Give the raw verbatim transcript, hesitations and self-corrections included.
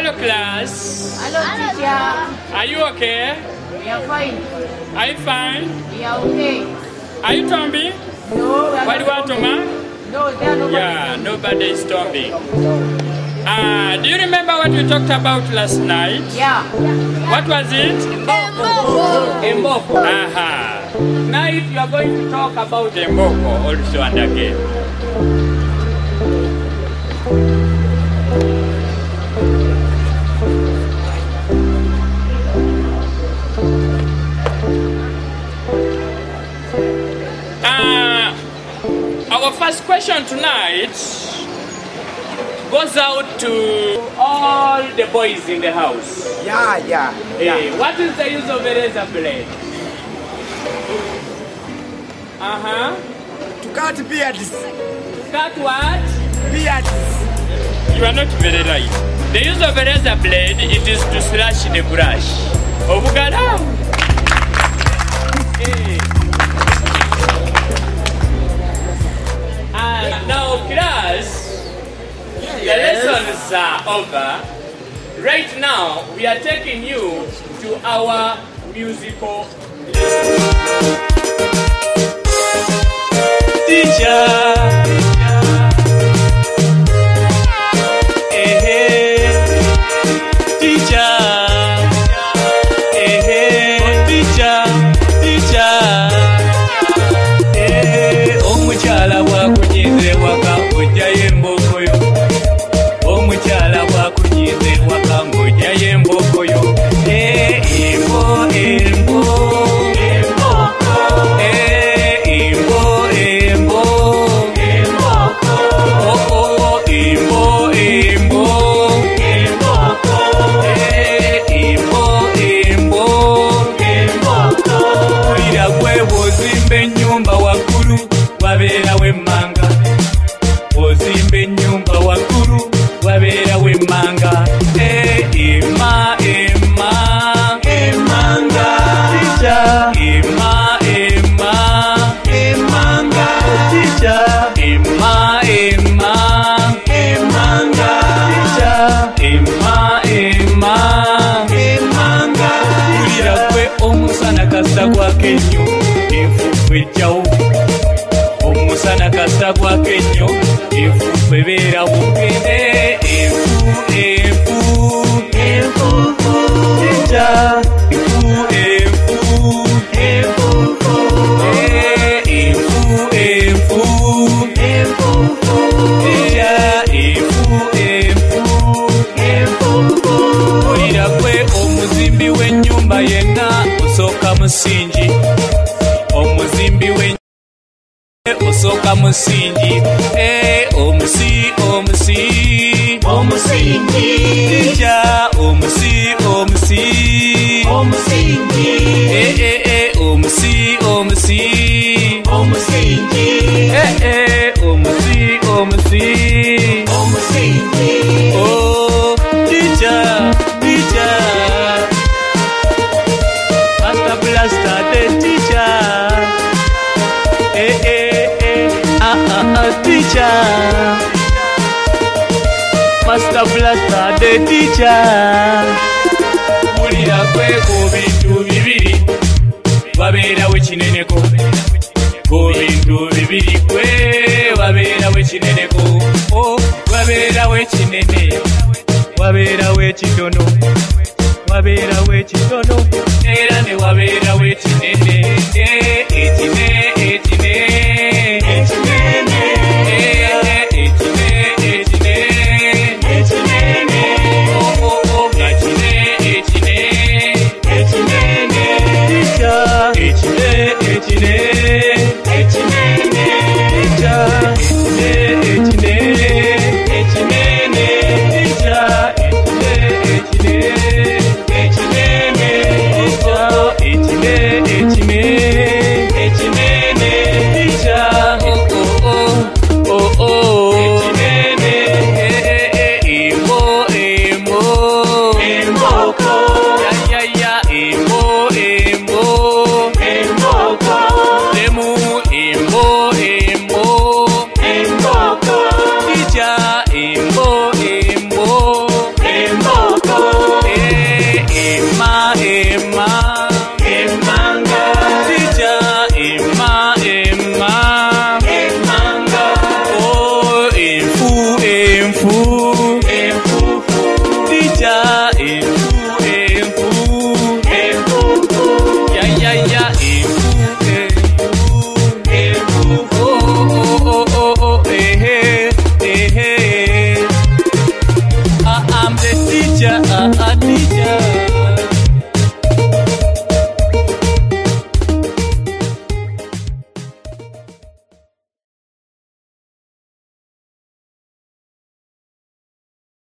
Hello, class. Hello, teacher. Are you okay? We are fine. Are you fine? We are okay. Are you tombing? No, we are What do you want to man? No, there are nobody. Yeah, nobody is tombing. Uh, do you remember what we talked about last night? Yeah. What was it? Emboko. Aha. Now if you are going to talk about Emboko also and again. Uh, our first question tonight goes out to all the boys in the house. Yeah, yeah, yeah. Hey, what is the use of a razor blade? Uh-huh. To cut beards. Cut what? Beards. You are not very right. The use of a razor blade, it is to slash the brush. Obugada. Hey. And now, class, the lessons are over. Right now, we are taking you to our musical lesson. Teacher. Omusana kasa kwa kenyo efu bebera wukende efu efu efu teacher efu efu efu efu efu efu teacher efu efu efu ulira kwe omuzimbi w'ennyumba yenna osooka musingi omuzimbi w'ennyumba Osoka musingi, eh, omusi, omusi, omusingi, teacher, omusi, omusi, omusingi, eh, eh, eh, omusi, omusi, omusingi, eh, eh, omusi, omusi, omusingi, oh, teacher, teacher, Master Blaster, the teacher, eh, eh. Teacher, Master Blaster, the teacher. Mulira kwe ku bintu bibiri wabeerawo ekineneko ku bintu bibiri kwe wabeerawo ekineneko oh wabeerawo ekinene wabeerawo ekitono wabeerawo ekitono era ne wabeerawo ekinene eh ekine